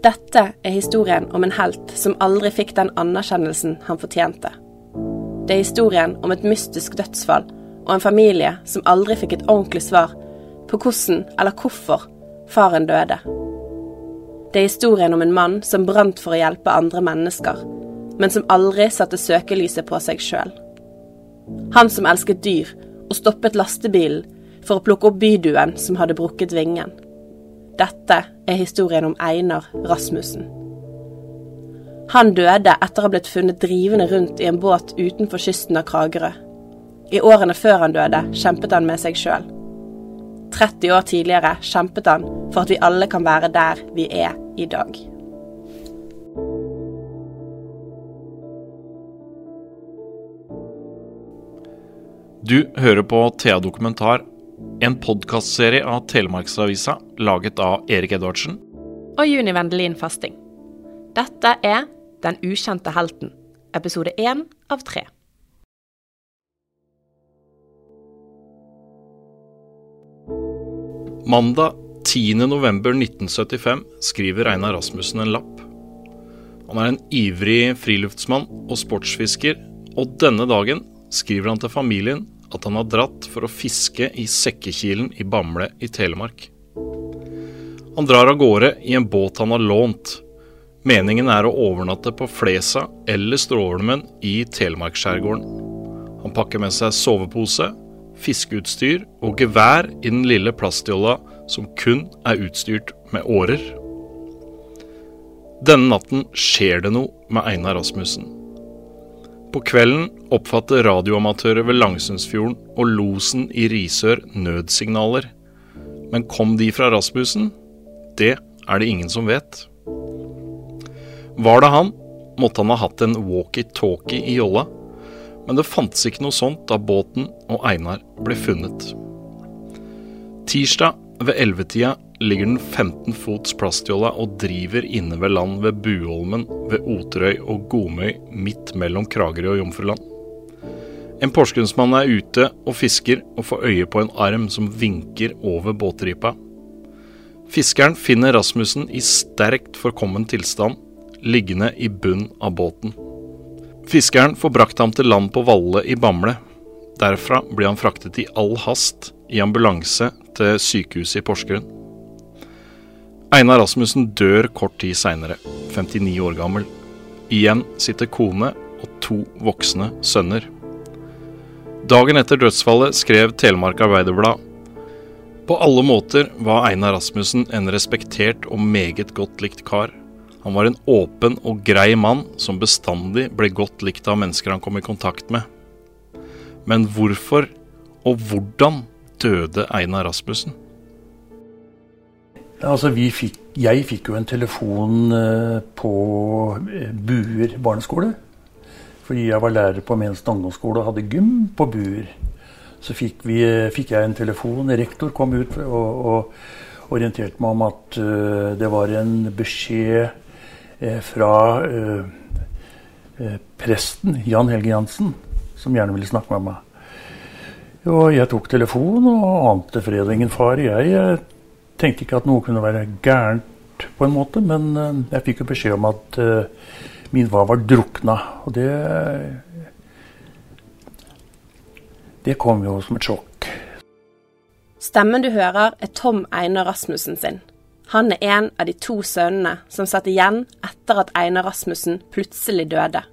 Dette historien om en helt som aldri fikk den anerkjennelsen han fortjente. Det historien om et mystisk dødsfall og en familie som aldri fikk et ordentlig svar på hvordan eller hvorfor faren døde. Det historien om en mann som brant for å hjelpe andre mennesker, men som aldri satte søkelyset på seg selv. Han som elsket dyr og stoppet lastebilen for å plukke opp byduen som hadde brukket vingen. Dette historien om Einar Rasmussen. Han døde etter å ha blitt funnet drivende rundt i en båt utenfor kysten av Kragerø. I årene før han døde kjempet han med seg selv. 30 år tidligere kjempet han for at vi alle kan være der vi er i dag. Du hører på Thea Dokumentar, en podcastserie av Telemarksavisa, laget av Erik Edvardsen og Juni Vendelin Fasting. Dette Den ukjente helten, episode 1 av 3. Mandag 10. november 1975 skriver Einar Rasmussen en lapp. Han en ivrig friluftsmann og sportsfisker, og denne dagen skriver han til familien at han har dratt for å fiske i Sekkekilen i Bamble i Telemark. Han drar av gårde i en båt han har lånt. Meningen å overnatte på Flesa eller Stråholmen i Telemarkskjærgården. Han pakker med seg sovepose, fiskeutstyr og gevær i den lille plastjolla som kun utstyrt med årer. Denne natten skjer det noe med Einar Rasmussen. På kvelden oppfatter radioamatører ved Langsundsfjorden og losen i Risør nødsignaler. Men kom de fra Rasmussen? Det det ingen som vet. Var det han, måtte han ha hatt en walkie-talkie i jolla, men det fantes ikke noe sånt da båten og Einar ble funnet. Tirsdag ved 11-tida ligger den 15 fots plastjolla og driver inne ved land ved Buholmen, ved Oterøy og Gomøy, midt mellom Kragerø og Jomfruland. En porsgrunnsmann ute og fisker og får øye på en arm som vinker over båtripa. Fiskeren finner Rasmussen i sterkt forkommen tilstand, liggende i bunn av båten. Fiskeren får brakt ham til land på Valle i Bamble. Derfra blir han fraktet i all hast i ambulanse til sykehuset i Porsgrunn. Einar Rasmussen dør kort tid senere, 59 år gammel. Igjen sitter kone og 2 voksne sønner. Dagen etter dødsfallet skrev Telemark Arbeiderblad: På alle måter var Einar Rasmussen en respektert og meget godt likt kar. Han var en åpen og grei mann som bestandig ble godt likt av mennesker han kom i kontakt med. Men hvorfor og hvordan døde Einar Rasmussen? Altså, jeg fikk jo en telefon på Buer barneskole, fordi jeg var lærer på Mensen ungdomsskole og hadde gym på Buer. Så fikk jeg en telefon, rektor kom ut og orienterte meg om at det var en beskjed fra presten, Jan Helge Jansen, som gjerne ville snakke med meg. Og jeg tok telefon og ante fred og ingen fare. Jeg tenkte ikke at noe kunne være gærent på en måte, men jeg fikk jo beskjed om at min far var drukna, og det kom jo som et sjokk. Stemmen du hører Tom Einar Rasmussen sin. Han en av de 2 sønnene som satt igjen etter at Einar Rasmussen plutselig døde.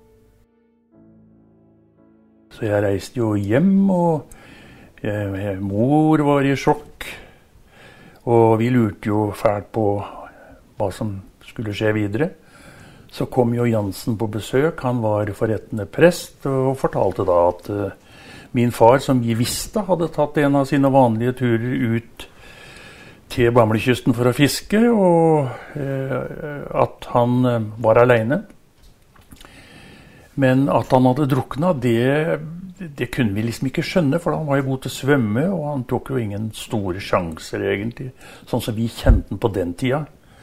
Så jeg reiste jo hjem, og mor var i sjokk. Og vi lurte jo fælt på hva som skulle skje videre. Så kom jo Jansen på besøk, han var forrettende prest, og fortalte da at min far, som vi visste, hadde tatt en av sine vanlige turer ut til Bamlekysten for å fiske, og at han var alene. Men at han hadde drukna, det kunne vi liksom ikke skjønne, for han var jo god til å svømme, og han tok jo ingen store sjanser egentlig, sånn som vi kjente den på den tida.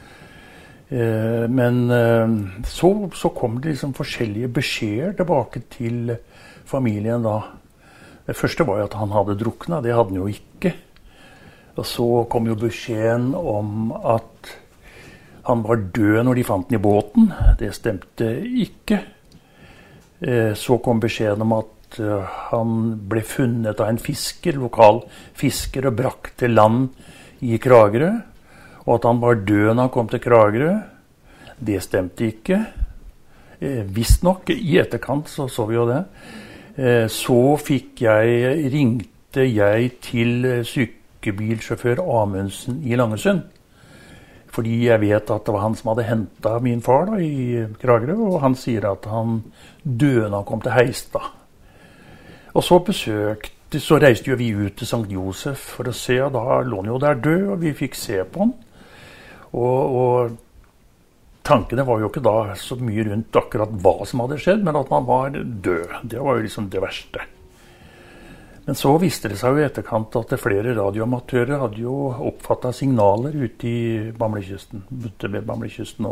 Men så kom det liksom forskjellige beskjeder tilbake til familien da. Det første var jo at han hadde drukna, det hadde han jo ikke. Og så kom jo beskjeden om at han var død når de fant den i båten. Det stemte ikke. Så kom beskjeden om at han ble funnet av en fisker, lokal fisker, og brakt til land i Kragerø. Og at han var død når han kom til Kragerø. Det stemte ikke. Visst nok, i etterkant så vi jo det. Så ringte jeg til sykebilsjåfør Amundsen i Langesund. Fordi jeg vet at det var han som hadde hentet min far da, i Kragerø, og han sier at han døde når han kom til Heistad. Og så reiste jo vi ut til Sankt Josef for å se, og da lå han jo der død, og vi fikk se på han. Og tankene var jo ikke da så mye rundt akkurat hva som hadde skjedd, men at man var død. Det var jo liksom det verste. Men så visste det seg jo i etterkant at flere radioamatører hadde jo oppfattet signaler ute ved Bamblikysten.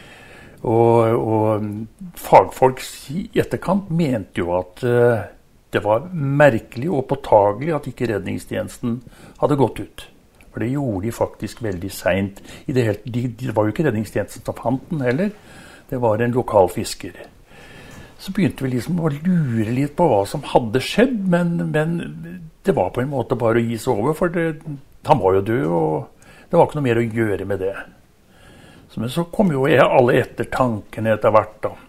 Og fagfolk i etterkant mente jo at det var merkelig og påtagelig at ikke redningstjenesten hadde gått ut. For det gjorde de faktisk veldig sent. Det var jo ikke redningstjenesten som fant den heller. Det var en lokal fisker. Så begynte vi liksom å lure litt på hva som hadde skjedd, men det var på en måte bare å gi seg over, for han var jo død, og det var ikke noe mer å gjøre med det. Men så kom jo alle etter tankene etter hvert da.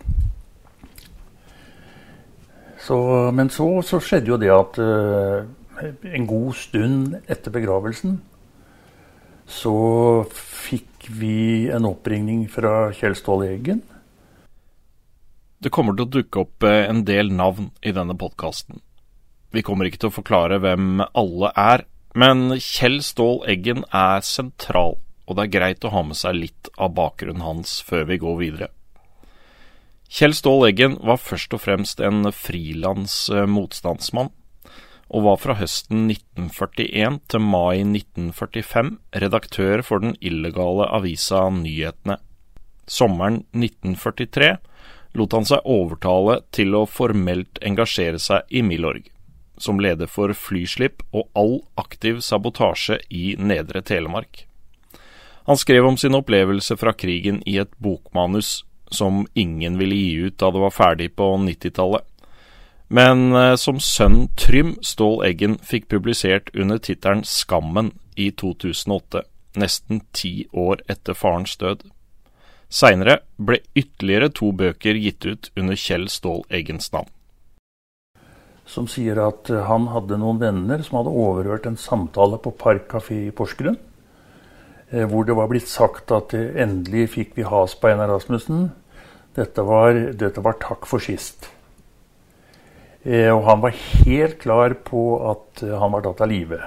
Men så skjedde jo det at en god stund etter begravelsen, så fikk vi en oppringning fra Kjell Ståhl Eggen. Det kommer til å dukke opp en del navn i denne podcasten. Vi kommer ikke til å forklare hvem alle er, men Kjell Ståhl Eggen er sentral, og det er greit å ha med seg litt av bakgrunnen hans før vi går videre. Kjell Ståhl Eggen var først og fremst en frilans motstandsmann, og var fra høsten 1941 til mai 1945 redaktør for den illegale avisa Nyhetene. Sommeren 1943 lot han seg overtale til å formelt engasjere seg i Milorg, som leder for flyslipp og all aktiv sabotasje i Nedre Telemark. Han skrev om sin opplevelse fra krigen i et bokmanus som ingen ville gi ut da det var ferdig på 90-tallet, men som sønnen Trym Ståhl Eggen fikk publisert under tittelen Skammen i 2008, nesten 10 år etter farens død. Senere ble ytterligere 2 bøker gitt ut under Kjell Ståhl Eggens navn. Som sier at han hadde noen venner som hadde overhørt en samtale på Park Café i Porsgrunn, hvor det var blitt sagt at endelig fikk vi has på Einar Rasmussen. Dette var takk for sist. Og han var helt klar på at han var tatt av live.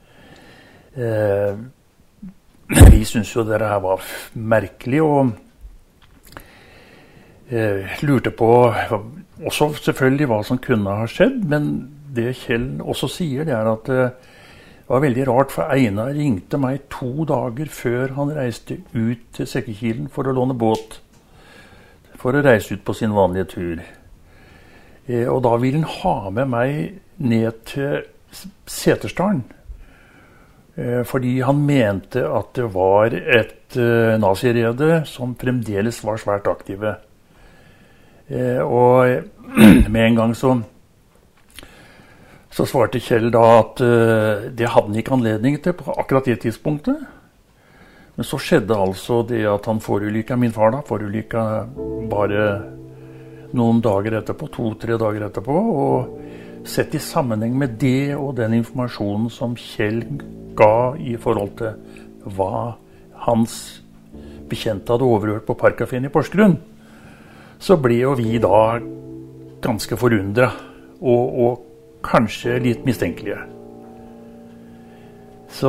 Vi synes jo det her var merkelig, og lurte på også selvfølgelig hva som kunne ha skjedd, men det Kjell også sier, det er at det var veldig rart, for Einar ringte meg 2 dager før han reiste ut til Sekkekilen for å låne båt, for å reise ut på sin vanlige tur. Og da ville han ha med meg ned til Setesdalen, fordi han mente at det var et nazirede som fremdeles var svært aktive. Og med en gang så svarte Kjell da at det hadde han ikke anledning til på akkurat det tidspunktet. Men så skjedde altså det at han forulykket, min far da, forulykket bare noen dager etterpå, 2-3 dager etterpå, og sett i sammenheng med det og den informasjonen som Kjell ga i forhold til hva hans bekjente hadde overhørt på Parkcaféen i Porsgrunn, så ble jo vi da ganske forundret og kanskje litt mistenkelige. Så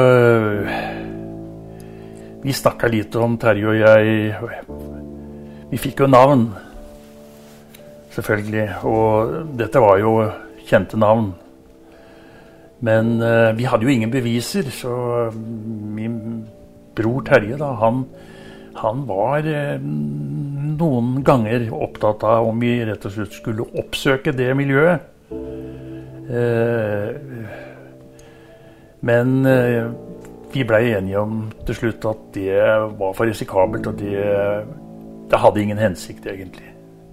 vi snakket litt om Terje og jeg. Vi fikk jo navn, selvfølgelig, og dette var jo kjente navn. Men vi hadde jo ingen beviser, så min bror Terje da, han var noen ganger opptatt av om vi rett og slett skulle oppsøke det miljøet. Men vi ble enige om til slutt at det var for risikabelt, og det hadde ingen hensikt egentlig.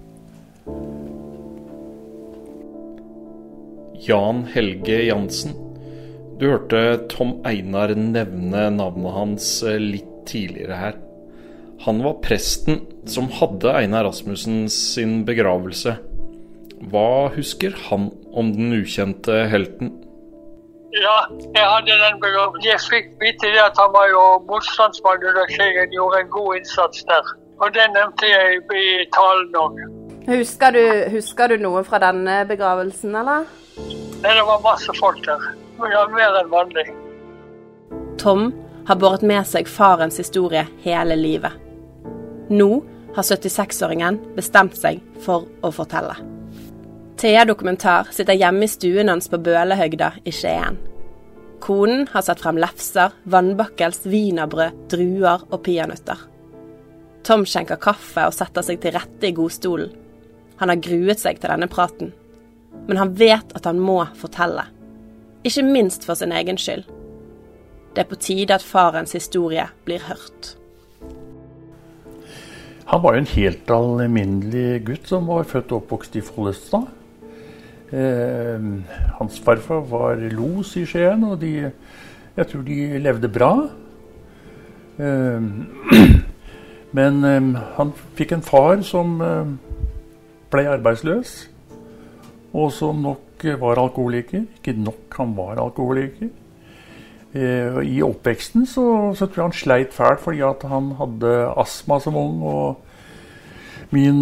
Jan Helge Jansen. Du hørte Tom Einar nevne navnet hans litt tidligere her. Han var presten som hadde Einar Rasmussen sin begravelse. Hva husker han om den ukjente helten? Ja, jeg hadde den begravelsen. Jeg fikk vite det at han var jo motstandsmann under krigen, gjorde en god innsats der. Og det nevnte jeg i talen også. Husker du noe fra denne begravelsen, eller? Nei, det var masse folk der. Ja, mer enn vanlig. Tom har båret med seg farens historie hele livet. Nå har 76-åringen bestemt seg for å fortelle. Thea Dokumentar sitter hjemme i stuen hans på Bølehøgda i Skien. Konen har satt frem lefser, vannbakkels, wienerbrød, druer og peanøtter. Tom skjenker kaffe og setter seg til rette i godstolen. Han har gruet seg til denne praten. Men han vet at han må fortelle. Ikke minst for sin egen skyld. Det er på tide at farens historie blir hørt. Han var jo en helt alminnelig gutt som var født og oppvokst i Follestad. Hans farfar var los i Skien, og jeg tror de levde bra. Men han fikk en far som ble arbeidsløs, og som nok var alkoholiker. Ikke nok, han var alkoholiker. I oppveksten så tror jeg han sleit fælt fordi at han hadde astma som ung, og min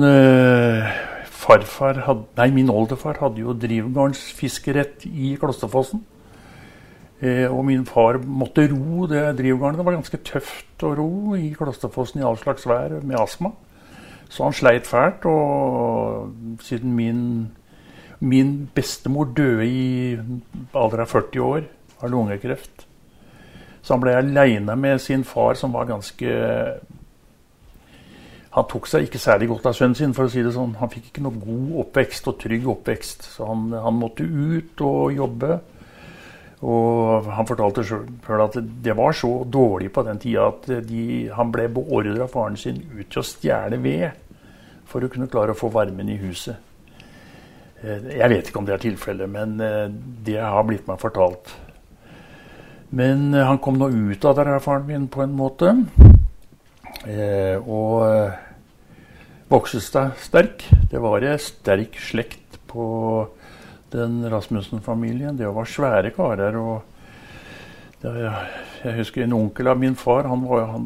oldefar hadde jo drivgarnsfiskerett i Klosterfossen. Og min far måtte ro det drivgarnet. Det var ganske tøft å ro i Klosterfossen i all slags vær med astma. Så han sleit fælt, og siden min bestemor døde i alder av 40 år av lungekreft. Så han ble alene med sin far, som var ganske... Han tok seg ikke særlig godt av sønnen sin, for å si det sånn. Han fikk ikke noe god oppvekst og trygg oppvekst. Så han måtte ut og jobbe. Og han fortalte selv at det var så dårlig på den tida at han ble beordret av faren sin ut til å stjele ved for å kunne klare å få varmen i huset. Jeg vet ikke om det er tilfellet, men det har blitt meg fortalt. Men han kom nå ut av det, faren min, på en måte. Og vokste seg sterk. Det var en sterk slekt på den Rasmussen-familien. Det var svære karer. Og jeg husker en onkel av min far, han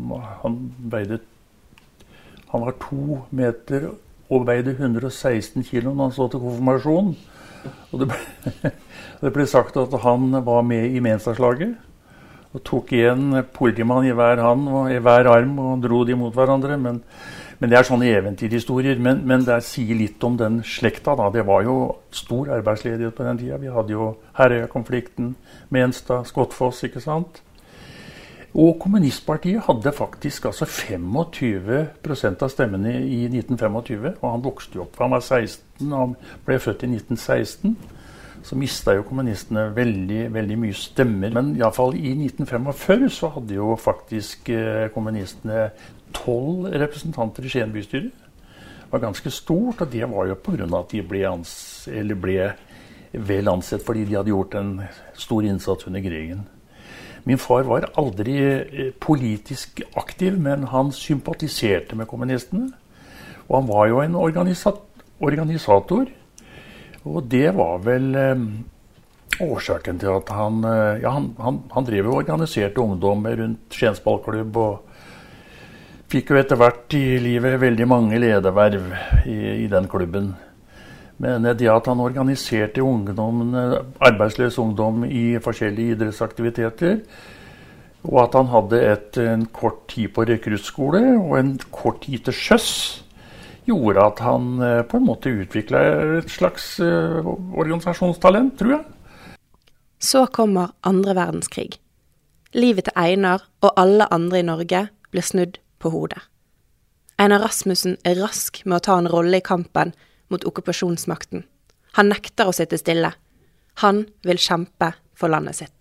var 2 meter og veide 116 kilo når han så til konfirmasjonen. Og det ble sagt at han var med i Menstadslaget. Og tok en politimann i hver hand og i hver arm og dro de mot hverandre. Men det er sånne eventyrhistorier. Men det sier litt om den slekta. Da. Det var jo stor arbeidsledighet på den tida. Vi hadde jo Herøya-konflikten, Menstad, Skottfoss, ikke sant? Og kommunistpartiet hadde faktisk 25% av stemmene i 1925. Og han vokste jo opp. Han var 16, han ble født i 1916. Så mistet jo kommunistene veldig, veldig mye stemmer. Men i alle fall i 1945 så hadde jo faktisk kommunistene 12 representanter i Skien bystyre. Det var ganske stort, og det var jo på grunn av at de ble vel ansett fordi de hadde gjort en stor innsats under krigen. Min far var aldri politisk aktiv, men han sympatiserte med kommunistene. Og han var jo en organisator. Og det var vel årsaken til at han drev og organiserte ungdommer rundt Skiens ballklubb, og fikk jo etter hvert i livet veldig mange lederverv i den klubben. Men det at han organiserte arbeidsløs ungdom i forskjellige idrettsaktiviteter, og at han hadde en kort tid på rekruttskole og en kort tid til sjøs, gjorde at han på en måte utviklet et slags organisasjonstalent, tror jeg. Så kommer 2. verdenskrig. Livet til Einar og alle andre i Norge blir snudd på hodet. Einar Rasmussen er rask med å ta en rolle i kampen mot okkupasjonsmakten. Han nekter å sitte stille. Han vil kjempe for landet sitt.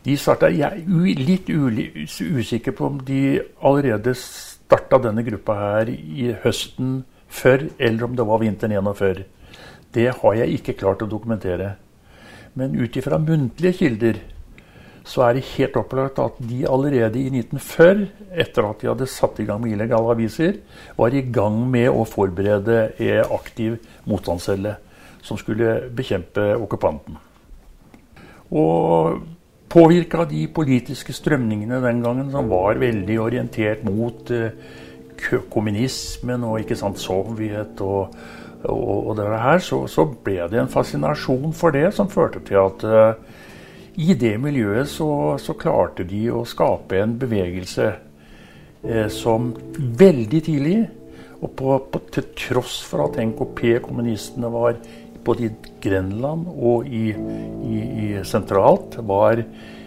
De startet, jeg er litt usikker på om de allerede startet denne gruppa her i høsten før, eller om det var vinteren 41. Det har jeg ikke klart å dokumentere. Men ut ifra muntlige kilder, så er det helt opplagt at de allerede i 1940, etter at de hadde satt i gang med illegale aviser, var i gang med å forberede en aktiv motstandscelle som skulle bekjempe okkupanten. Og påvirket de politiske strømningene den gangen, som var veldig orientert mot kommunismen og ikke sant, Sovjet og det her, så ble det en fascinasjon for det som førte til at i det miljøet så klarte de å skape en bevegelse som veldig tidlig, og til tross for at NKP-kommunistene var både i Grenland og i sentralt, var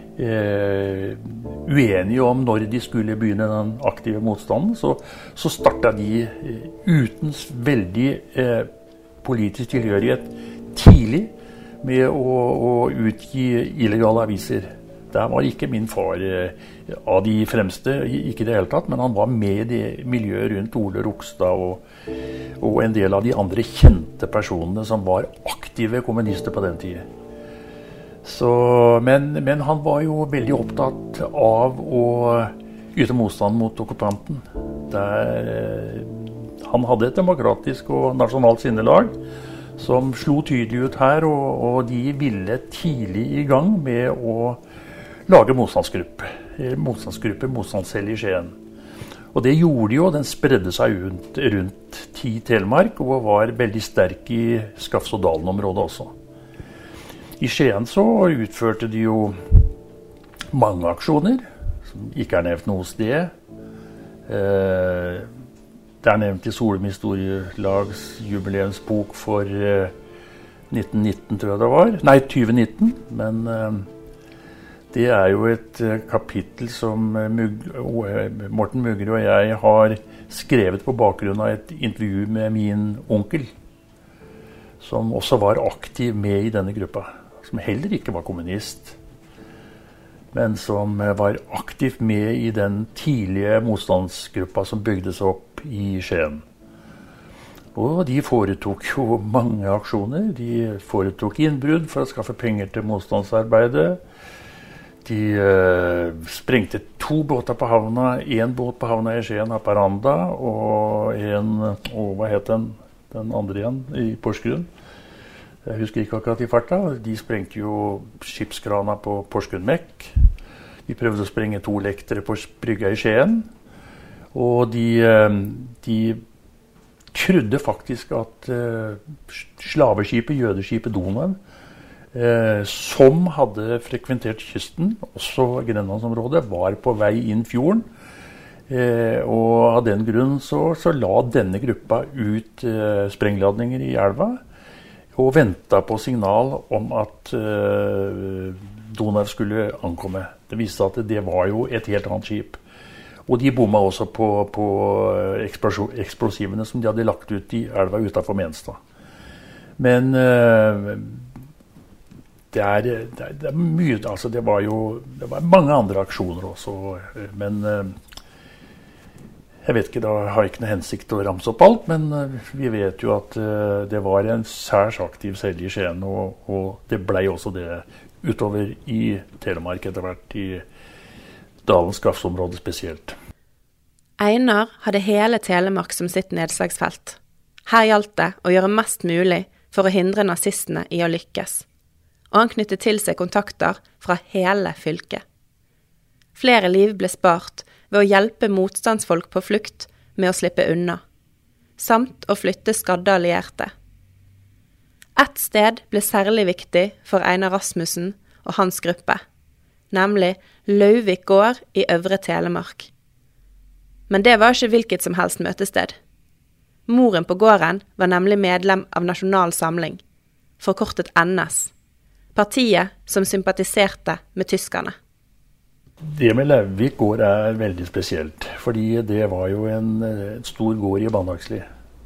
uenige om når de skulle begynne den aktive motstanden, så startet de uten veldig politisk tilhørighet tidlig med å utgi illegale aviser. Der var ikke min far av de fremste, ikke i det hele tatt, men han var med i det miljøet rundt Ole Rokstad og en del av de andre kjente personene som var aktive kommunister på den tiden. Men han var jo veldig opptatt av å yte motstand mot okkupanten. Han hadde et demokratisk og nasjonalt sinnelag som slo tydelig ut her, og de ville tidlig i gang med å lage motstandscelle i Skien. Og det gjorde de jo, den spredde seg rundt 10 Telemark, og var veldig sterk i Skafsådalen-området også. I Skien så utførte de jo mange aksjoner, som ikke er nevnt noe sted. Det er nevnt i Solum historielags jubileumsbok for 1919, tror jeg det var. Nei, 2019, men det er jo et kapittel som Morten Mugre og jeg har skrevet på bakgrunn av et intervju med min onkel, som også var aktiv med i denne gruppa, som heller ikke var kommunist, men som var aktivt med i den tidlige motstandsgruppa som bygdes opp i Skien. Og de foretok jo mange aksjoner. De foretok innbrudd for å skaffe penger til motstandsarbeidet. De sprengte 2 båter på havna. 1 båt på havna i Skien, Haparanda, og hva het den andre igjen, i Porsgrunn. Jeg husker ikke akkurat i farta. De sprengte jo skipskrana på Porsgrunn Mekk. De prøvde å sprenge 2 lektere på brygga i Skien. Og de trodde faktisk at slaveskipet, jødeskipet Donau, som hadde frekventert kysten, også Grenlandsområdet, var på vei inn fjorden. Og av den grunn så la denne gruppa ut sprengladninger i elva, og ventet på signal om at Donau skulle ankomme. Det viste at det var jo et helt annet skip. Og de bomma også på eksplosivene som de hadde lagt ut i elva utenfor Menstad. Men det er mye, altså det var mange andre aksjoner også, men jeg vet ikke, da har jeg ikke noe hensikt å ramse opp alt, men vi vet jo at det var en særs aktiv celle i Skien, og det ble også det utover i Telemark etter hvert, i Dalens Skafsområde spesielt. Einar hadde hele Telemark som sitt nedslagsfelt. Her gjaldt det å gjøre mest mulig for å hindre nazistene i å lykkes. Og han knyttet til seg kontakter fra hele fylket. Flere liv ble spart ved å hjelpe motstandsfolk på flukt med å slippe unna, samt å flytte skadde allierte. Et sted ble særlig viktig for Einar Rasmussen og hans gruppe, nemlig Lauvik gård i Øvre Telemark. Men det var ikke hvilket som helst møtested. Moren på gården var nemlig medlem av Nasjonal Samling, forkortet NS, partiet som sympatiserte med tyskerne. Det med Lauvik gård er veldig spesielt, fordi det var jo en stor gård i Bandaksli.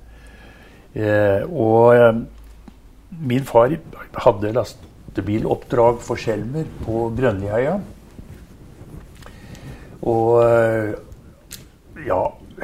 Og min far hadde lastebiloppdrag for Skjelmer på Grønliheia, Og ja,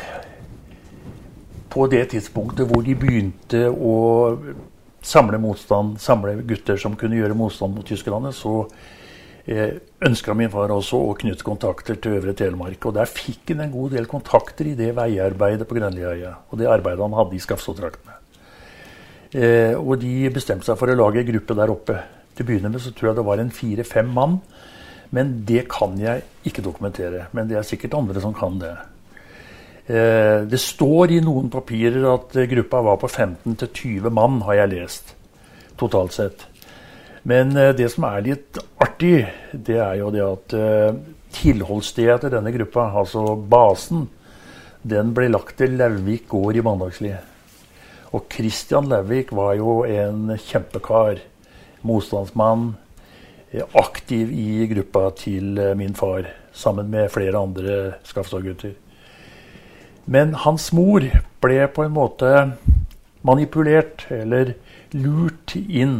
på det tidspunktet hvor de begynte å samle gutter som kunne gjøre motstand mot tyskerne, så ønsket min far også å knytte kontakter til Øvre Telemark. Og der fikk han en god del kontakter i det veiarbeidet på Grønliøya, og det arbeidet han hadde i Skafsåtraktene. Og de bestemte seg for å lage en gruppe der oppe. Til å begynne med så tror jeg det var en 4-5 mann, men det kan jeg ikke dokumentere. Men det er sikkert andre som kan det. Det står i noen papirer at gruppa var på 15-20 mann, har jeg lest, totalt sett. Men det som er litt artig, det er jo det at tilholdsstedet til denne gruppa, altså basen, den ble lagt til Lauvvik gård i Mandagsli. Og Christian Lauvvik var jo en kjempekar, motstandsmann, aktiv i gruppa til min far, sammen med flere andre Skafstad-gutter. Men hans mor ble på en måte manipulert, eller lurt inn,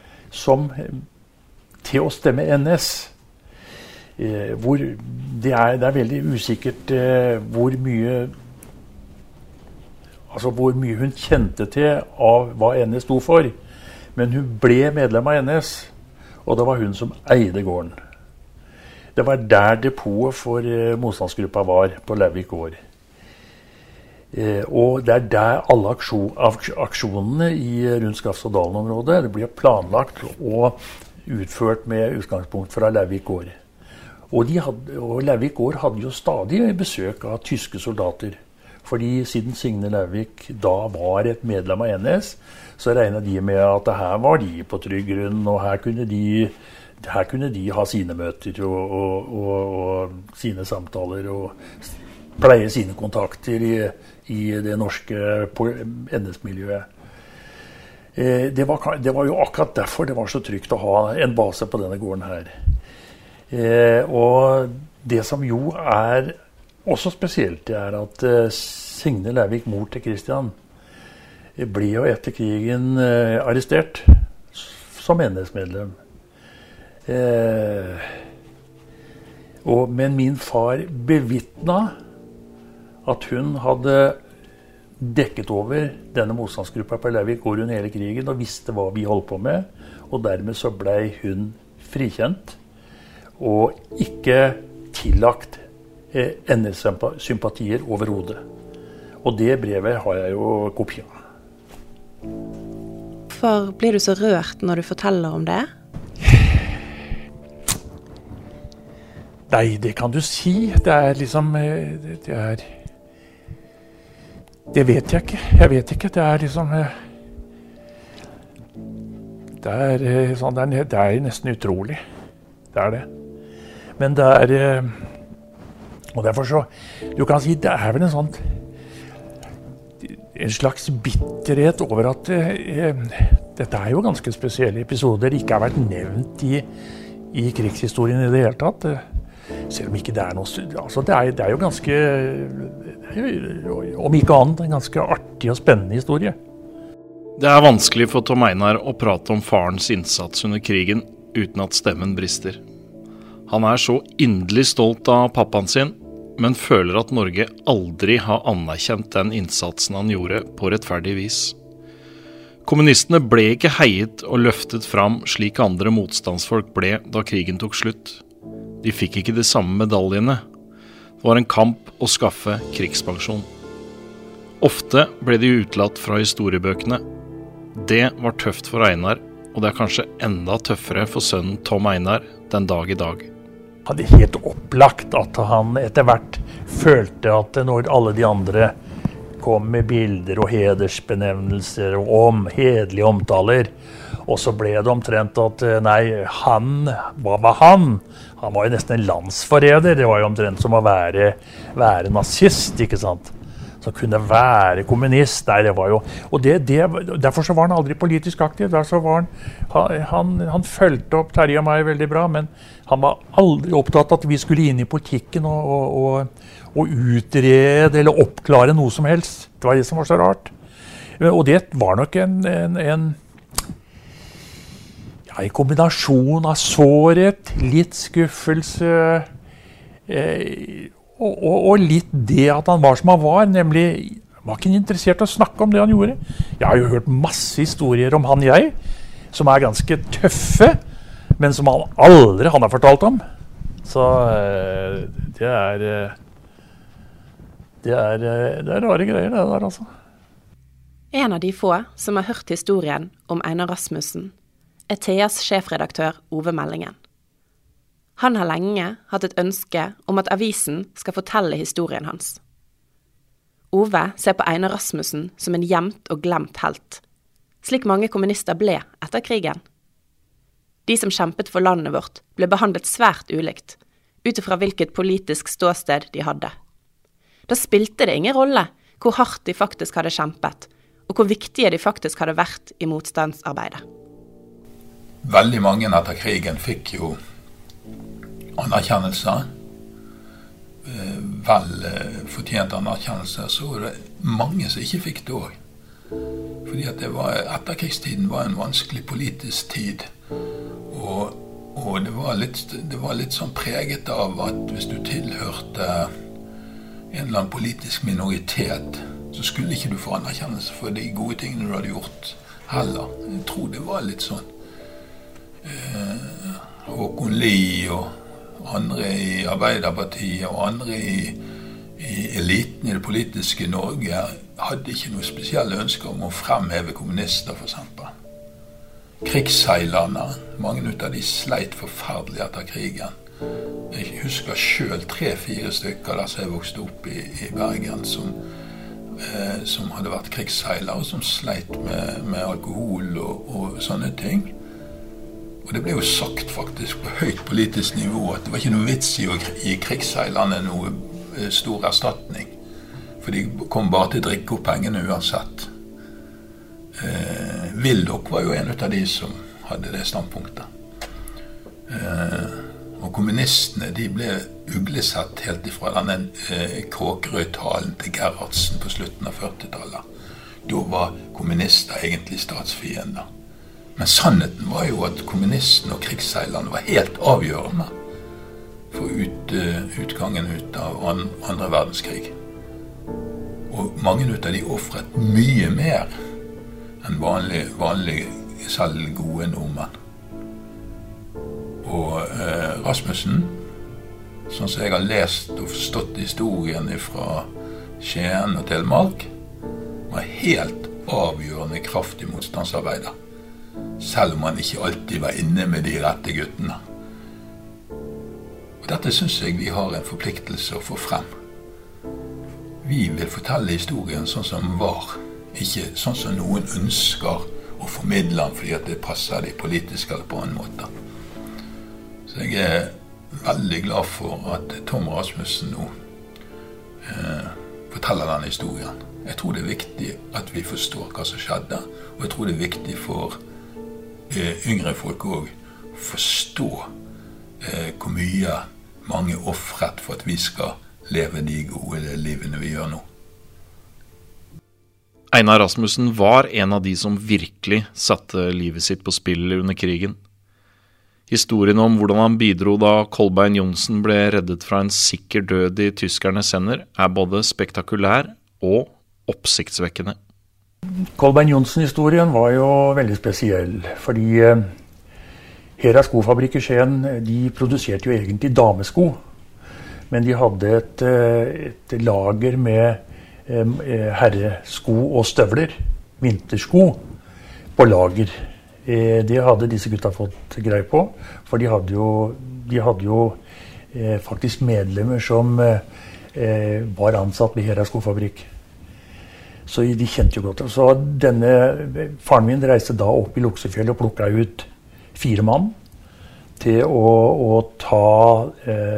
til å stemme NS. Hvor det er veldig usikkert hvor mye hun kjente til av hva NS sto for. Men hun ble medlem av NS, og det var hun som eide gården. Det var der depotet for motstandsgruppa var, på Lauvvik gård. Og det er der alle aksjonene rundt Skafstad-Dalen-området det blir planlagt og utført med utgangspunkt fra Lauvvik gård. Og Lauvvik gård hadde jo stadig besøk av tyske soldater. Fordi siden Signe Lauvvik da var et medlem av NS, så regnet de med at her var de på trygg grunn, og her kunne de ha sine møter og sine samtaler og pleie sine kontakter i det norske NS-miljøet. Det var jo akkurat derfor det var så trygt å ha en base på denne gården her. Og det som jo er også spesielt, det er at Signe Lauvvik, mor til Christian, ble jo etter krigen arrestert som NS-medlem. Men min far bevitnet at hun hadde dekket over denne motstandsgruppa på Lauvvik gård under hele krigen og visste hva vi holdt på med, og dermed så ble hun frikjent og ikke tillagt NS-sympatier overhodet. Og det brevet har jeg jo kopi av. Hvorfor blir du så rørt når du forteller om det? Nei, det kan du si. Det er liksom det vet jeg ikke. Jeg vet ikke. Det er liksom det er nesten utrolig. Det er det. Men det er og derfor så du kan si det er vel en slags bitterhet over at dette er jo ganske spesielle episoder. Ikke har vært nevnt i krigshistorien i det hele tatt. Selv om ikke det er noe altså det er jo ganske om ikke annet en ganske artig og spennende historie. Det er vanskelig for Tom Einar å prate om farens innsats under krigen uten at stemmen brister. Han er så inderlig stolt av pappaen sin, men føler at Norge aldri har anerkjent den innsatsen han gjorde på rettferdig vis. Kommunistene ble ikke heiet og løftet fram slik andre motstandsfolk ble da krigen tok slutt. De fikk ikke de samme medaljene. Det var en kamp å skaffe krigspensjon. Ofte ble de utelatt fra historiebøkene. Det var tøft for Einar, og det er kanskje enda tøffere for sønnen Tom Einar den dag i dag. Det er helt opplagt at han etter hvert følte at når alle de andre kom med bilder og hedersbenevnelser og hederlige omtaler, og så ble det omtrent at nei, hva var han? Han var jo nesten en landsforræder. Det var jo omtrent som å være nazist, ikke sant? Som kunne være kommunist. Nei, det var jo... Og derfor så var han aldri politisk aktiv. Derfor var han fulgte opp Terje og meg veldig bra, men han var aldri opptatt av at vi skulle inn i politikken og utrede eller oppklare noe som helst. Det var det som var så rart. Og det var nok en kombinasjon av sårhet, litt skuffelse, Og litt det at han var som han var, nemlig var ikke interessert i å snakke om det han gjorde. Jeg har jo hørt masse historier om han som ganske tøffe, men som han aldri har fortalt om. Så det er rare greier det der, altså. En av de få som har hørt historien om Einar Rasmussen, Theas sjefredaktør Ove Meldingen. Han har lenge hatt et ønske om at avisen skal fortelle historien hans. Ove ser på Einar Rasmussen som en gjemt og glemt helt, slik mange kommunister ble etter krigen. De som kjempet for landet vårt ble behandlet svært ulikt, utifra hvilket politisk ståsted de hadde. Da spilte det ingen rolle hvor hardt de faktisk hadde kjempet, og hvor viktige de faktisk hadde vært i motstandsarbeidet. Veldig mange etter krigen fikk jo anerkjennelse, vel fortjent anerkjennelse, så var det mange som ikke fikk det også. Fordi at etterkrigstiden var en vanskelig politisk tid, og det var litt sånn preget av at hvis du tilhørte en eller annen politisk minoritet, så skulle ikke du få anerkjennelse for de gode tingene du hadde gjort heller. Jeg tror det var litt sånn. Håkon Lie og andre i Arbeiderpartiet og andre i eliten i det politiske Norge hadde ikke noe spesielle ønsker om å fremheve kommunister, for eksempel. Krigsseilerne, mange av de sleit forferdelig etter krigen. Jeg husker selv 3-4 stykker der som jeg vokste opp i Bergen som hadde vært krigsseilere, som sleit med alkohol og sånne ting. Og det ble jo sagt faktisk på høyt politisk nivå at det var ikke noe vits i å gi krigsseilerne noe stor erstatning. For de kom bare til å drikke opp pengene uansett. Willoch var jo en av de som hadde det standpunktet. Og kommunistene, de ble uglesett helt ifra denne Kråkerøy-talen til Gerhardsen på slutten av 40-tallet. Da var kommunister egentlig statsfiender. Men sannheten var jo at kommunistene og krigsseilerne var helt avgjørende for utgangen ut av andre verdenskrig. Og mange av de offret mye mer enn vanlig selv gode nordmenn. Og Rasmussen, sånn som jeg har lest og forstått historien fra Skien og Telemark, var helt avgjørende kraft i motstandsarbeidet. Selv om han ikke alltid var inne med de rette guttene. Og dette synes jeg vi har en forpliktelse å få frem. Vi vil fortelle historien sånn som den var, ikke sånn som noen ønsker å formidle den fordi at det passer de politiske eller på en måte. Så jeg er veldig glad for at Tom Rasmussen nå forteller denne historien. Jeg tror det er viktig at vi forstår hva som skjedde, og jeg tror det er viktig for yngre folk også forstå hvor mye mange offret for at vi skal leve de gode livene vi gjør nå. Einar Rasmussen var en av de som virkelig satte livet sitt på spill under krigen. Historien om hvordan han bidro da Kolbein Johnsen ble reddet fra en sikker død i tyskernes hender er både spektakulær og oppsiktsvekkende. Kolbein Johnsen-historien var jo veldig spesiell, fordi Hera skofabrikk i Skien, de produserte jo egentlig damesko, men de hadde et lager med herresko og støvler, vintersko, på lager. Det hadde disse gutta fått greie på, for de hadde jo faktisk medlemmer som var ansatt ved Hera skofabrikk. Så de kjente jo godt. Så faren min reiste da opp i Luksefjell og plukket ut 4 mann til å ta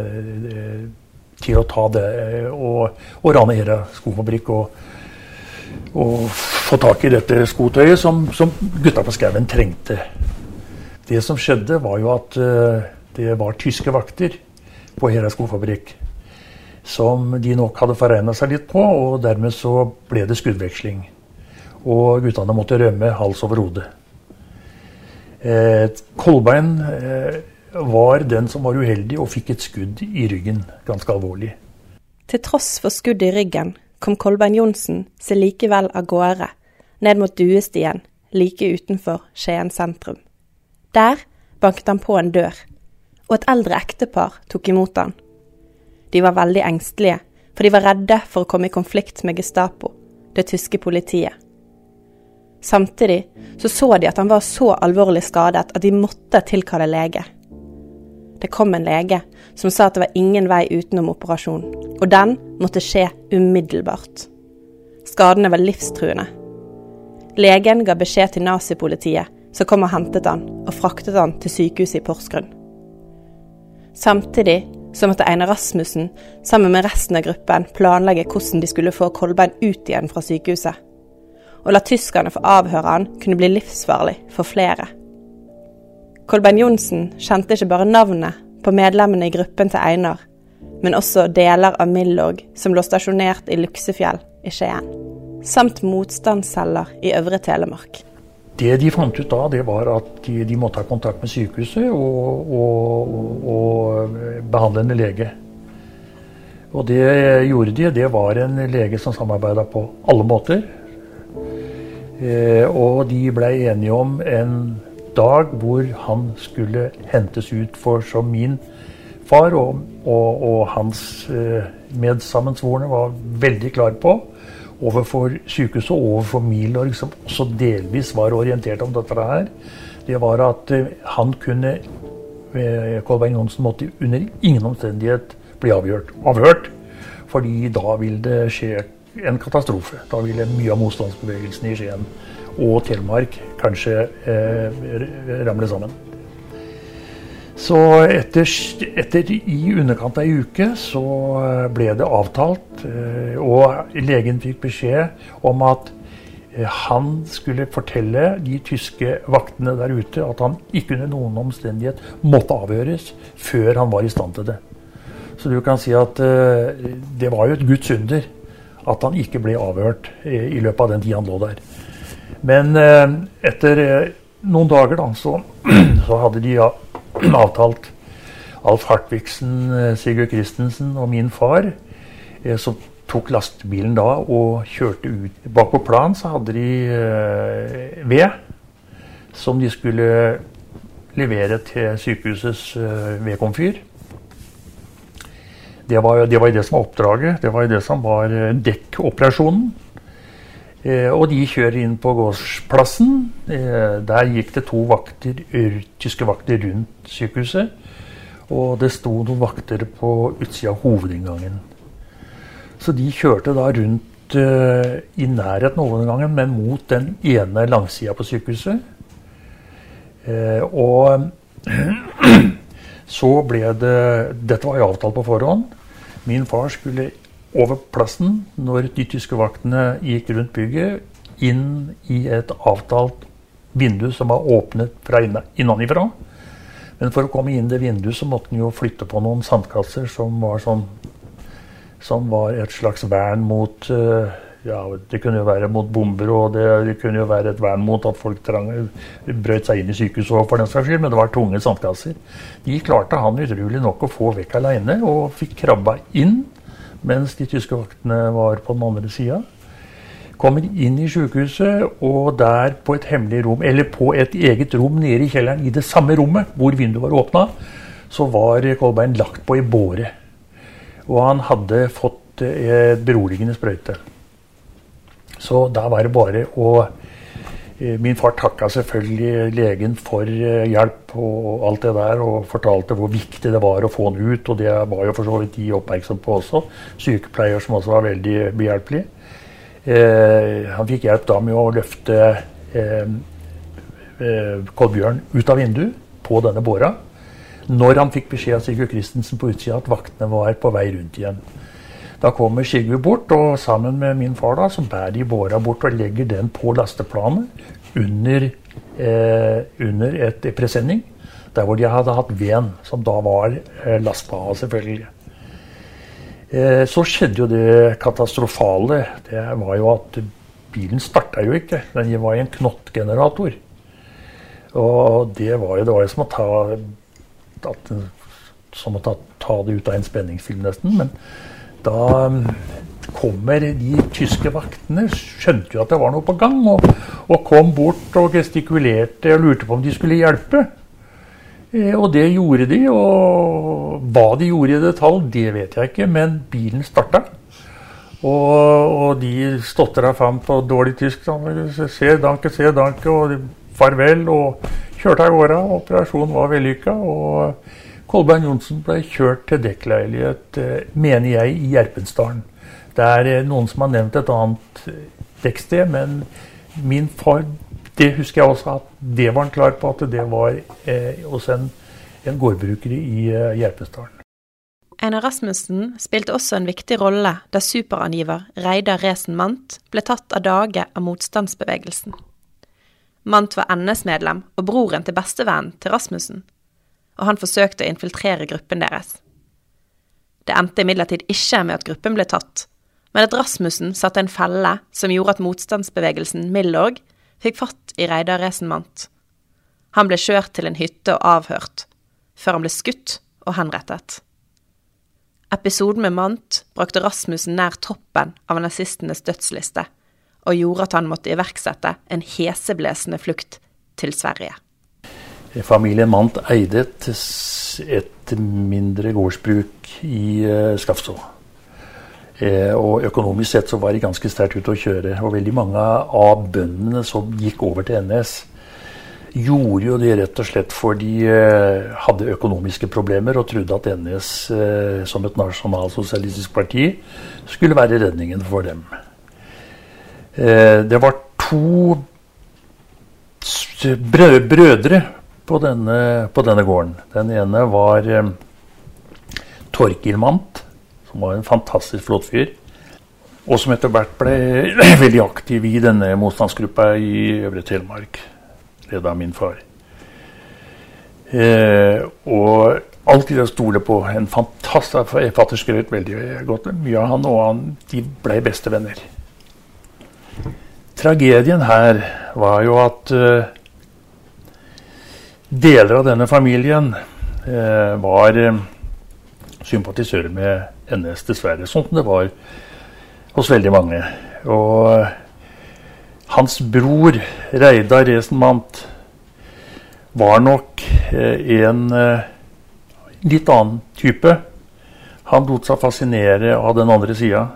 det og rane Hera skofabrikk og få tak i dette skotøyet som gutta på skauen trengte. Det som skjedde var jo at det var tyske vakter på Hera skofabrikk som de nok hadde forregnet seg litt på, og dermed så ble det skuddveksling. Og guttene måtte rømme hals over hode. Kolbein var den som var uheldig og fikk et skudd i ryggen, ganske alvorlig. Til tross for skudd i ryggen kom Kolbein Johnsen seg likevel av gårde, ned mot Duestien, like utenfor Skien sentrum. Der banket han på en dør, og et eldre ektepar tok imot han. De var veldig engstelige, for de var redde for å komme i konflikt med Gestapo, det tyske politiet. Samtidig så de at han var så alvorlig skadet at de måtte tilkalle lege. Det kom en lege som sa at det var ingen vei utenom operasjonen, og den måtte skje umiddelbart. Skadene var livstruende. Legen ga beskjed til nazipolitiet, som kom og hentet han og fraktet han til sykehuset i Porsgrunn. Samtidig så måtte Einar Rasmussen sammen med resten av gruppen planlegge hvordan de skulle få Kolbein ut igjen fra sykehuset. Og la tyskerne få avhøre han kunne bli livsfarlig for flere. Kolbein Johnsen kjente ikke bare navnet på medlemmene i gruppen til Einar, men også deler av Milorg som lå stasjonert i Luksefjell i Skien, samt motstandsceller i Øvre Telemark. Det de fant ut da, det var at de måtte ha kontakt med sykehuset og behandlende lege. Og det gjorde de, det var en lege som samarbeidet på alle måter. Og de ble enige om en dag hvor han skulle hentes ut, for som min far og hans medsammensvorne var veldig klar på, overfor sykehuset og overfor Milorg, som også delvis var orientert om dette her, det var at han kunne, Kolbein Johnsen måtte under ingen omstendighet bli avhørt, fordi da ville det skje en katastrofe. Da ville mye av motstandsbevegelsen i Skien og Telemark kanskje ramle sammen. Så etter i underkant av en uke så ble det avtalt, og legen fikk beskjed om at han skulle fortelle de tyske vaktene der ute at han ikke under noen omstendighet måtte avhøres før han var i stand til det. Så du kan si at det var jo et Guds under at han ikke ble avhørt i løpet av den tid han lå der. Men etter noen dager da, så hadde de avtalt Alf Hartvigsen, Sigurd Christensen og min far, som tok lastbilen da og kjørte ut. Bak på plan så hadde de ved, som de skulle levere til sykehusets vedkomfyr. Det var det som var oppdraget, det var det som var dekkoperasjonen. Og de kjører inn på gårdsplassen. Der gikk det 2 tyske vakter rundt sykehuset. Og det sto noen vakter på utsida av hovedinngangen. Så de kjørte da rundt i nærheten av hovedinngangen, men mot den ene langsida på sykehuset. Og så ble dette var jo avtalt på forhånd. Min far skulle over plassen når de tyske vaktene gikk rundt bygget inn i et avtalt vindu som var åpnet fra innenfra. Men for å komme inn det vinduet så måtte han jo flytte på noen sandkasser som var et slags vern mot, det kunne jo være mot bomber, og det kunne jo være et vern mot at folk brøt seg inn i sykehuset for den saks skyld, men det var tunge sandkasser. De klarte han utrolig nok å få vekk alene, og fikk krabba inn, mens de tyske vaktene var på den andre siden. Kommer inn i sykehuset, og der på et hemmelig rom, eller på et eget rom nede i kjelleren, i det samme rommet hvor vinduet var åpnet, så var Kolbein lagt på i båre. Og han hadde fått beroligende sprøyte. Så da var det bare min far takket selvfølgelig legen for hjelp og alt det der, og fortalte hvor viktig det var å få han ut, og det var jo for så vidt de oppmerksom på også. Sykepleier som også var veldig behjelpelig. Han fikk hjelp da med å løfte Kolbjørn ut av vinduet på denne båra, når han fikk beskjed av Sigurd Christensen på utsida at vaktene var på vei rundt igjen. Da kommer Sigurd bort, og sammen med min far da, så bærer de båra bort og legger den på lasteplanet under et presenning, der hvor de hadde hatt veden, som da var lasta av selvfølgelig. Så skjedde jo det katastrofale. Det var jo at bilen startet jo ikke. Den var i en knottgenerator. Og det var jo som å ta som å ta det ut av en spenningsfilm nesten, men da kommer de tyske vaktene, skjønte jo at det var noe på gang, og kom bort og gestikulerte og lurte på om de skulle hjelpe. Og det gjorde de, og hva de gjorde i detalj, det vet jeg ikke, men bilen startet. Og de stotret fram på dårlig tysk, se danke, og farvel, og kjørte av gårde. Operasjonen var vellykket, og Kolbein Johnsen ble kjørt til dekkleilighet, mener jeg, i Gjerpensdalen. Det noen som har nevnt et annet dekksted, men min far, det husker jeg også at det var han klar på, at det var også en gårdbruker i Gjerpensdalen. Einar Rasmussen spilte også en viktig rolle da superangiver Reidar Resen Mandt ble tatt av dage av motstandsbevegelsen. Mandt var NS-medlem og broren til bestevennen til Rasmussen, og han forsøkte å infiltrere gruppen deres. Det endte imidlertid ikke med at gruppen ble tatt, men at Rasmussen satte en felle som gjorde at motstandsbevegelsen Milorg fikk fatt i Reidar Resen Mandt. Han ble kjørt til en hytte og avhørt, før han ble skutt og henrettet. Episoden med Mandt brakte Rasmussen nær toppen av nazistenes dødsliste, og gjorde at han måtte iverksette en heseblesende flukt til Sverige. Familien Mandt eide et mindre gårdsbruk i Skafså. Og økonomisk sett så var de ganske sterkt ute å kjøre, og veldig mange av bøndene som gikk over til NS, gjorde jo det rett og slett fordi de hadde økonomiske problemer og trodde at NS som et nasjonalsosialistisk parti skulle være redningen for dem. Det var to brødre på denne gården. Den ene var Torkil Mandt, som var en fantastisk flott fyr, og som etter hvert ble veldig aktiv i denne motstandsgruppa i Øvre Telemark. Det av min far. Og alltid å stole på en fantastisk, fatter skrøt veldig godt mye av han, og de ble beste venner. Tragedien her var jo at deler av denne familien var sympatisører med NS dessverre, sånn som det var hos veldig mange. Og hans bror, Reidar Resen Mandt, var nok en litt annen type. Han lot seg fascinere av den andre siden,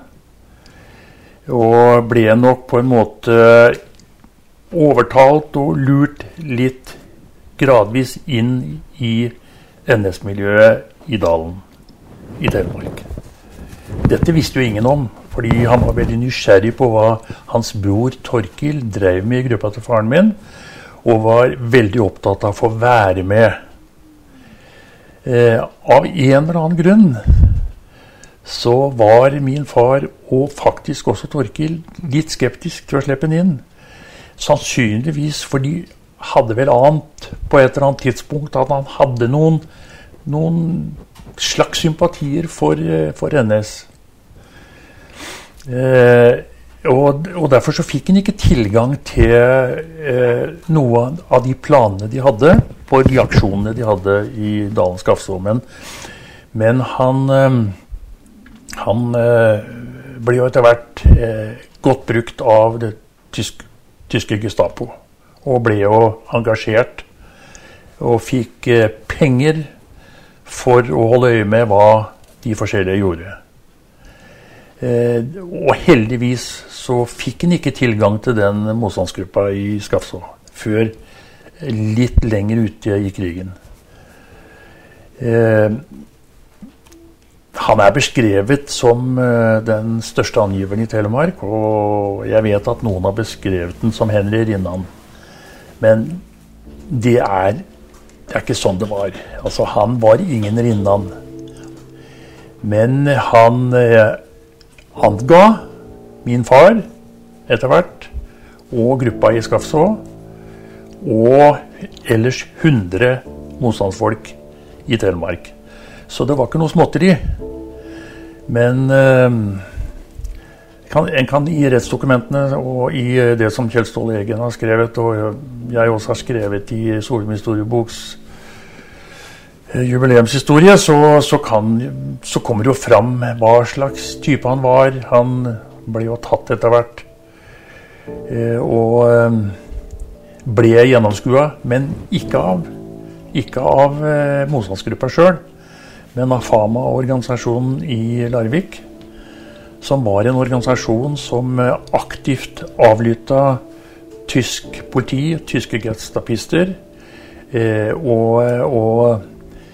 og ble nok på en måte overtalt og lurt litt gradvis inn i NS-miljøet i Dalen, i Telemark. Dette visste jo ingen om, fordi han var veldig nysgjerrig på hva hans bror Torkil drev med i gruppa til faren min, og var veldig opptatt av å få være med. Av en eller annen grunn så var min far, og faktisk også Torkil, litt skeptisk til å slippe han inn. Sannsynligvis fordi hadde vel ant på et eller annet tidspunkt at han hadde noen slags sympatier for NS. Og derfor så fikk han ikke tilgang til noe av de planene de hadde på de aksjonene de hadde i Dalen Skafså. Men han ble jo etter hvert godt brukt av det tyske Gestapo, og ble jo engasjert og fikk penger for å holde øye med hva de forskjellige gjorde. Og heldigvis så fikk han ikke tilgang til den motstandsgruppa i Skafså før litt lenger ute i krigen. Han beskrevet som den største angiveren i Telemark, og jeg vet at noen har beskrevet den som Henry Rinnan. Men det er ikke sånn det var. Altså, han var ingen Rinnan. Men han anga min far etter hvert, og gruppa i Skafså, og ellers 100 motstandsfolk i Telemark. Så det var ikke noe småtteri. Men en kan i rettsdokumentene og i det som Kjell Ståle Egen har skrevet, og jeg også har skrevet i Solheim historieboks jubileumshistorie, så kommer jo fram hva slags type han var. Han ble jo tatt etter hvert, og ble gjennomskuet, men ikke av motstandsgruppa selv, men av FAMA-organisasjonen i Larvik, som var en organisasjon som aktivt avlytta tysk politi, tyske gestapister, og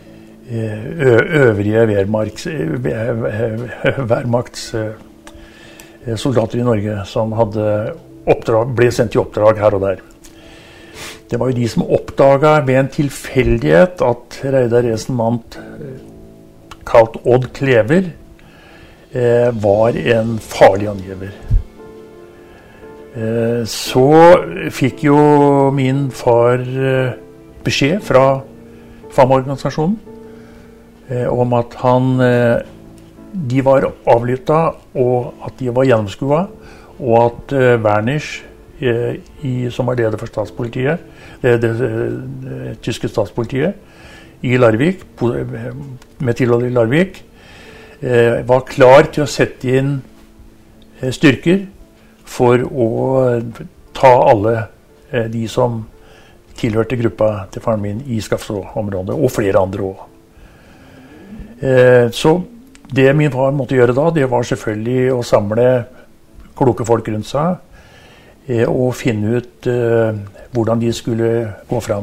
øvrige Wehrmachts soldater i Norge som ble sendt i oppdrag her og der. Det var jo de som oppdaget ved en tilfeldighet at Reidar Resen-Mandt, kalt Odd Klever, var en farlig angiver. Så fikk jo min far beskjed fra FAMA-organisasjonen om at de var avlyttet, og at de var gjennomskuet, og at Werners, som var leder for statspolitiet, det tyske statspolitiet i Larvik, med tilhold i Larvik, var klar til å sette inn styrker for å ta alle de som tilhørte gruppa til faren min i Skafså-området, og flere andre også. Så det min far måtte gjøre da, det var selvfølgelig å samle kloke folk rundt seg og finne ut hvordan de skulle gå fram.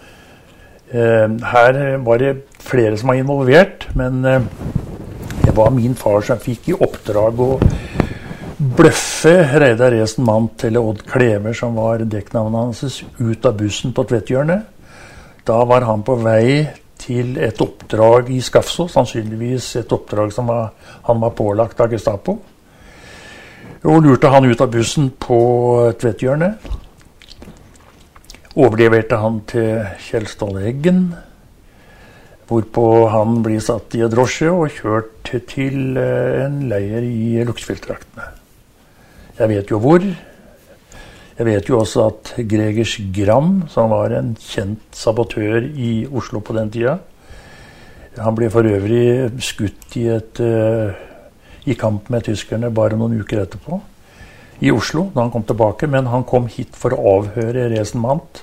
Her var det flere som var involvert, men det var min far som fikk i oppdrag å bløffe Reidar Resen-Mandt eller Odd Klever, som var dekknavnet hans, ut av bussen på Tvedtjørnet. Da var han på vei til et oppdrag i Skafså, sannsynligvis et oppdrag som han var pålagt av Gestapo. Og lurte han ut av bussen på Tvedtjørnet. Overleverte han til Kjell Ståle Eggen, hvorpå han blir satt i en drosje og kjørt til en leir i Luksfjelltraktene. Jeg vet jo hvor. Jeg vet jo også at Gregers Gram, som var en kjent sabotør i Oslo på den tida, han ble for øvrig skutt i kamp med tyskerne bare noen uker etterpå, i Oslo, da han kom tilbake, men han kom hit for å avhøre Resen-Mandt,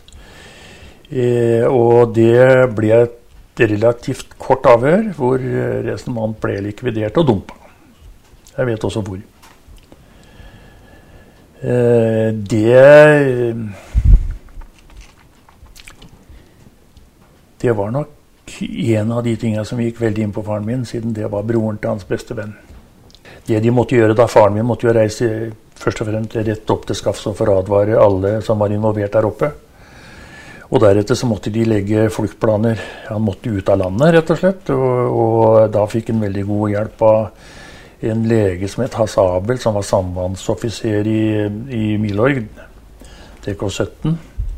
og det ble et relativt kort avhør, hvor Resen-Mandt ble likvidert og dumpet. Jeg vet også hvor. Det var nok en av de tingene som gikk veldig inn på faren min, siden det var broren til hans beste venn. Det de måtte gjøre da, faren min måtte jo reise først og fremst rett opp til Skafså for å advare alle som var involvert der oppe. Og deretter så måtte de legge fluktplaner. Han måtte ut av landet, rett og slett, og da fikk han veldig god hjelp av en lege som het Hasse Abel, som var sambandsoffiser i Milorg, DK17.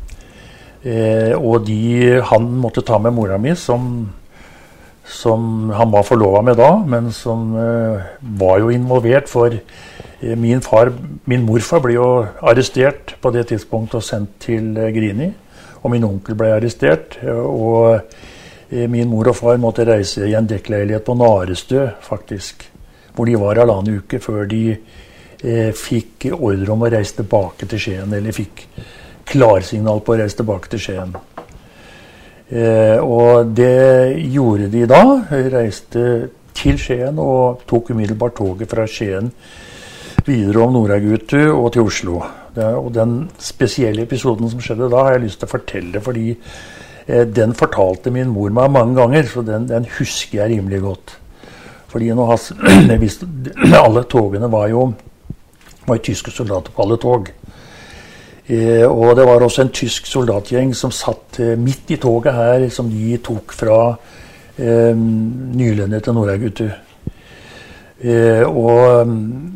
Og han måtte ta med mora mi, som han var forlovet med da, men som var jo involvert, for min morfar ble jo arrestert på det tidspunktet og sendt til Grini, og min onkel ble arrestert, og min mor og far måtte reise i en dekkleilighet på Narestø, faktisk, hvor de var halvannen uke før de fikk ordre om å reise tilbake til Skien, eller fikk klarsignal på å reise tilbake til Skien. Og det gjorde de da, reiste til Skien og tok umiddelbart toget fra Skien videre om Nordagutu og til Oslo. Og den spesielle episoden som skjedde da har jeg lyst til å fortelle, fordi den fortalte min mor meg mange ganger, så den husker jeg rimelig godt. Fordi alle togene var jo tyske soldater på alle tog. Og det var også en tysk soldatgjeng som satt midt i toget her, som de tok fra Nylende til Nordagutu. Og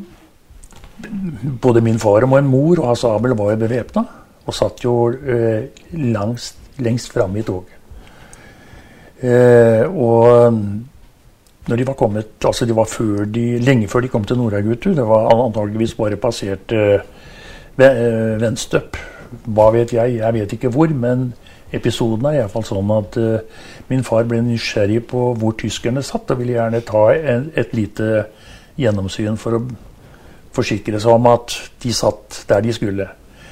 både min far og min mor og Hasse Abel var jo bevæpnet, og satt jo lengst fremme i toget. Og når de var kommet, altså det var lenge før de kom til Nordagutu, det var antageligvis bare passert Venstøp. Hva vet jeg vet ikke hvor, men episoden er i hvert fall sånn at min far ble nysgjerrig på hvor tyskerne satt, og ville gjerne ta et lite gjennomsyn for å forsikre seg om at de satt der de skulle.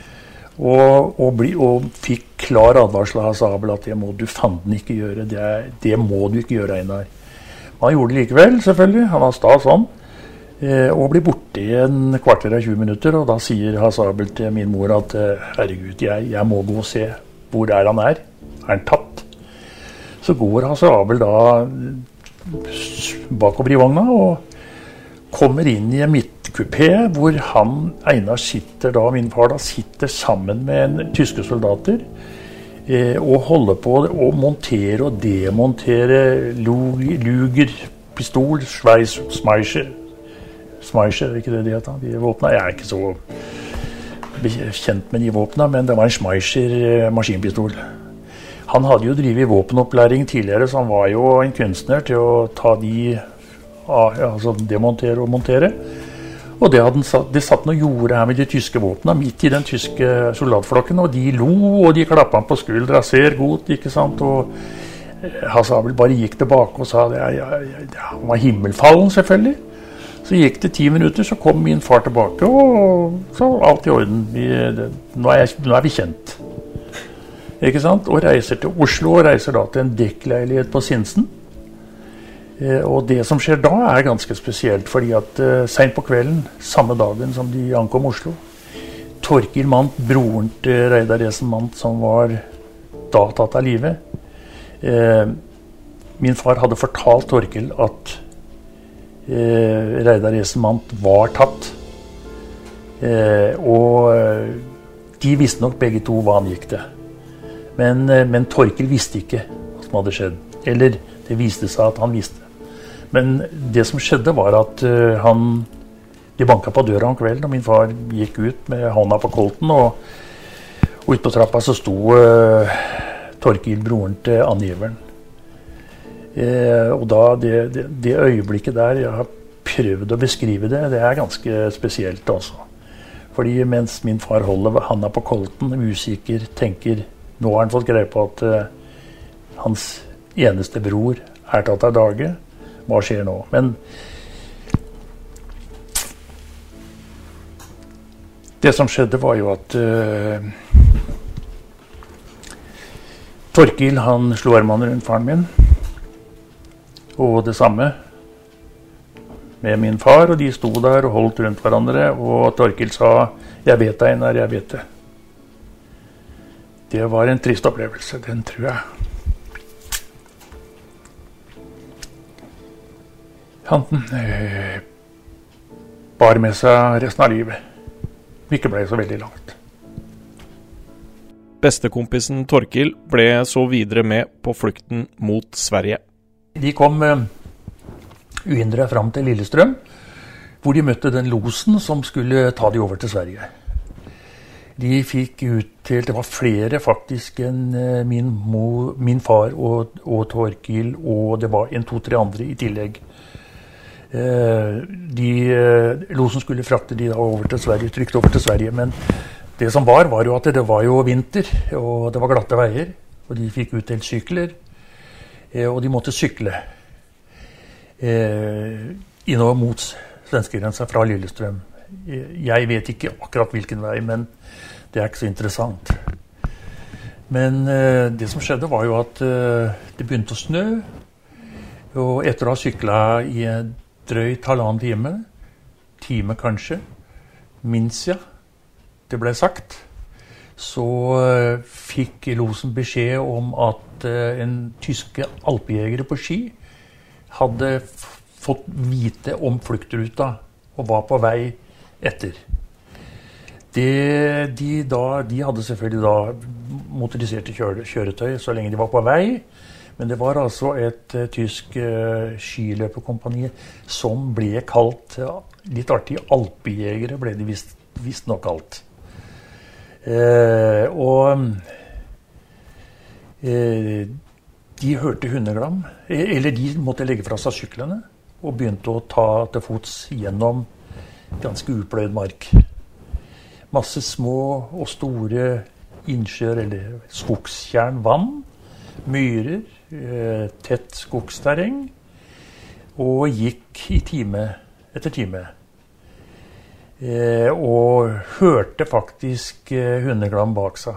Og fikk klar advarsel av Hasse Abel at det må du fanden ikke gjøre, det må du ikke gjøre, Einar. Han gjorde det likevel, selvfølgelig, han var sta sånn, og ble borte i en kvarter av 20 minutter, og da sier Hasse Abel til min mor at herregud, jeg må gå og se hvor han er han tatt? Så går Hasse Abel da bakover i vogna og kommer inn i en midtkupé hvor Einar sitter da, min far da, sitter sammen med tyske soldater og holder på å montere og demontere luger, pistol, sveis, Schmeischer, ikke det de heter? De våpnene, jeg er ikke så kjent med de våpnene, men det var en Schmeischer maskinpistol. Han hadde jo drivet våpenopplæring tidligere, så han var jo en kunstner til å ta altså demontere og montere. Og det satt noe jorde her med de tyske våpnene midt i den tyske soldatflokken, og de lo, og de klappet han på skuldra, ser godt, ikke sant? Og Hasse Abel bare gikk tilbake og sa han var himmelfallen selvfølgelig. Så gikk det 10 minutter, så kom min far tilbake, og så alt i orden. Nå er vi kjent. Ikke sant? Og reiser til Oslo, og reiser da til en dekkleilighet på Sinsen. Og det som skjer da er ganske spesielt, fordi at sent på kvelden, samme dagen som de ankom Oslo, Torkil Mandt, broren til Reidar Esen Mandt, som var da tatt av livet, min far hadde fortalt Torkil at Reidar Esen Mandt var tatt, og de visste nok begge to hva han gikk til. Men Torkil visste ikke hva som hadde skjedd, eller det viste seg at han visste. Men det som skjedde var at de banket på døra om kvelden, og min far gikk ut med hånda på kolten, og ute på trappa så sto Torkil, broren til angiveren. Og da, det øyeblikket der, jeg har prøvd å beskrive det, det er ganske spesielt altså. Fordi mens min far holder hånda på kolten, usikker, tenker, nå har han fått greie på at hans eneste bror er tatt av dage. Hva skjer nå? Men det som skjedde var jo at Torkil, han slo armene rundt faren min, og det samme med min far, og de sto der og holdt rundt hverandre, og Torkil sa, jeg vet deg, Einar, jeg vet det. Det var en trist opplevelse, den tror jeg. Han bar med seg resten av livet. Ikke ble så veldig langt. Bestekompisen Torkil ble så videre med på flukten mot Sverige. De kom uhindret fram til Lillestrøm, hvor de møtte den losen som skulle ta de over til Sverige. De fikk uttelt, det var flere faktisk enn min far og Torkil, og det var 2-3 andre i tillegg. Losen skulle frakte de da over til Sverige, trygt over til Sverige, men det som var jo at det var jo vinter, og det var glatte veier, og de fikk utdelt sykler, og de måtte sykle innover mot svenskegrensa fra Lillestrøm. Jeg vet ikke akkurat hvilken vei, men det er ikke så interessant. Men det som skjedde var jo at det begynte å snø, og etter å ha syklet i drøyt 1,5 time kanskje, minst ja, det ble sagt, så fikk losen beskjed om at en tyske alpejegere på ski hadde fått vite om fluktruta og var på vei etter. De hadde selvfølgelig da motoriserte kjøretøy så lenge de var på vei, men det var altså et tysk skiløperkompani som ble kalt, litt artig, alpejegere ble de visst nok kalt. De hørte hundeglam, eller de måtte legge fra seg syklene, og begynte å ta til fots gjennom ganske upløyd mark. Masse små og store innsjøer eller skogstjern, vann, myrer, tett skogsterreng, og gikk i time etter time. Og hørte faktisk hundeglam bak seg.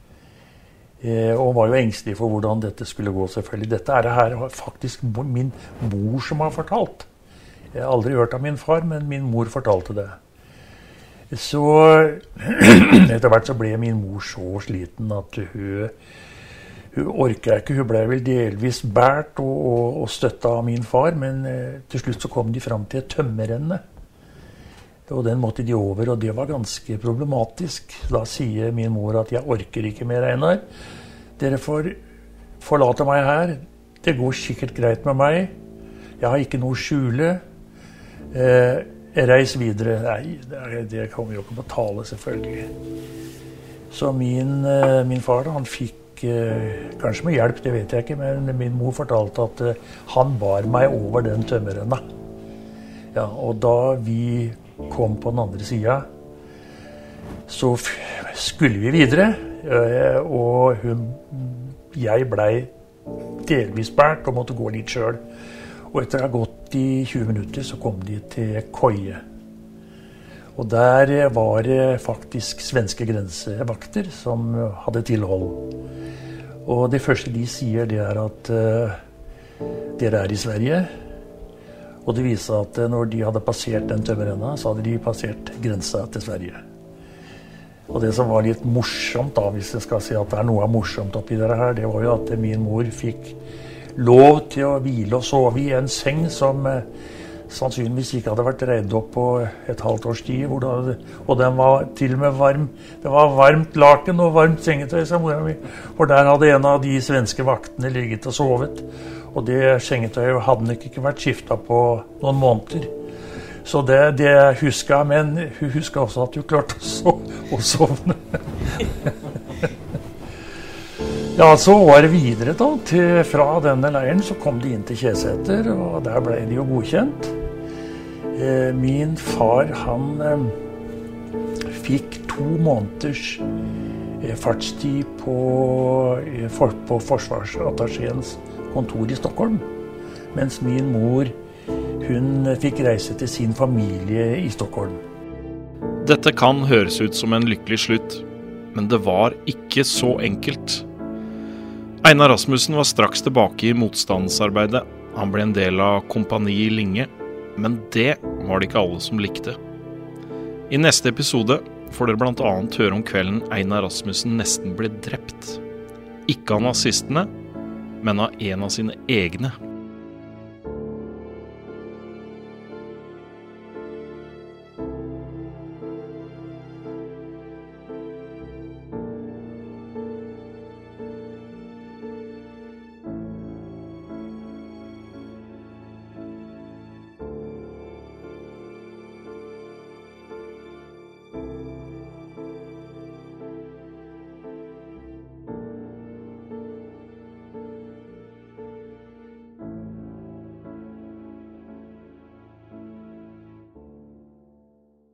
Og var jo engstelig for hvordan dette skulle gå, selvfølgelig. Dette her har faktisk min mor som har fortalt. Jeg har aldri hørt av min far, men min mor fortalte det. Så etter hvert så ble min mor så sliten at hun orket ikke. Hun ble vel delvis bært og støttet av min far, men til slutt så kom de frem til et tømmerrenne. Og den måtte de over, og det var ganske problematisk. Da sier min mor at jeg orker ikke mer, Einar. Dere får forlate meg her. Det går sikkert greit med meg. Jeg har ikke noe å skjule. Reis videre. Nei, det kommer jo ikke på tale, selvfølgelig. Så min far, han fikk, kanskje med hjelp, det vet jeg ikke, men min mor fortalte at han bar meg over den tømmerrenna. Ja, og da vi kom på den andre siden, så skulle vi videre, og jeg ble delvis bært og måtte gå litt selv. Og etter å ha gått i 20 minutter så kom de til Køje. Og der var det faktisk svenske grensevakter som hadde tilhold. Og det første de sier, det er at dere er i Sverige. Og det viser at når de hadde passert den tømmerrenna, så hadde de passert grensa til Sverige. Og det som var litt morsomt, da, hvis jeg skal si at det er noe morsomt oppi det her, det var jo at min mor fikk lov til å hvile og sove i en seng som sannsynligvis ikke hadde vært dreid opp på et halvt års tid, og den var til og med varm. Det var varmt laken og varmt sengetøy, sa mora mi, for der hadde en av de svenske vaktene ligget og sovet. Og det sengetøyet hadde nok ikke vært skiftet på noen måneder. Så det husker jeg, men hun husker også at hun klarte å sovne. Ja, så var det videre da, fra denne leiren så kom de inn til Kjeseter, og der ble de jo godkjent. Min far, han fikk 2 måneders fartstid på forsvarsattachéens kontor i Stockholm, mens min mor, hun fikk reise til sin familie i Stockholm. Dette kan høres ut som en lykkelig slutt, men det var ikke så enkelt. Einar Rasmussen var straks tilbake i motstandsarbeidet. Han ble en del av Kompani Linge, men det var det ikke alle som likte. I neste episode får dere blant annet høre om kvelden Einar Rasmussen nesten ble drept. Ikke av nazistene, men av en av sine egne.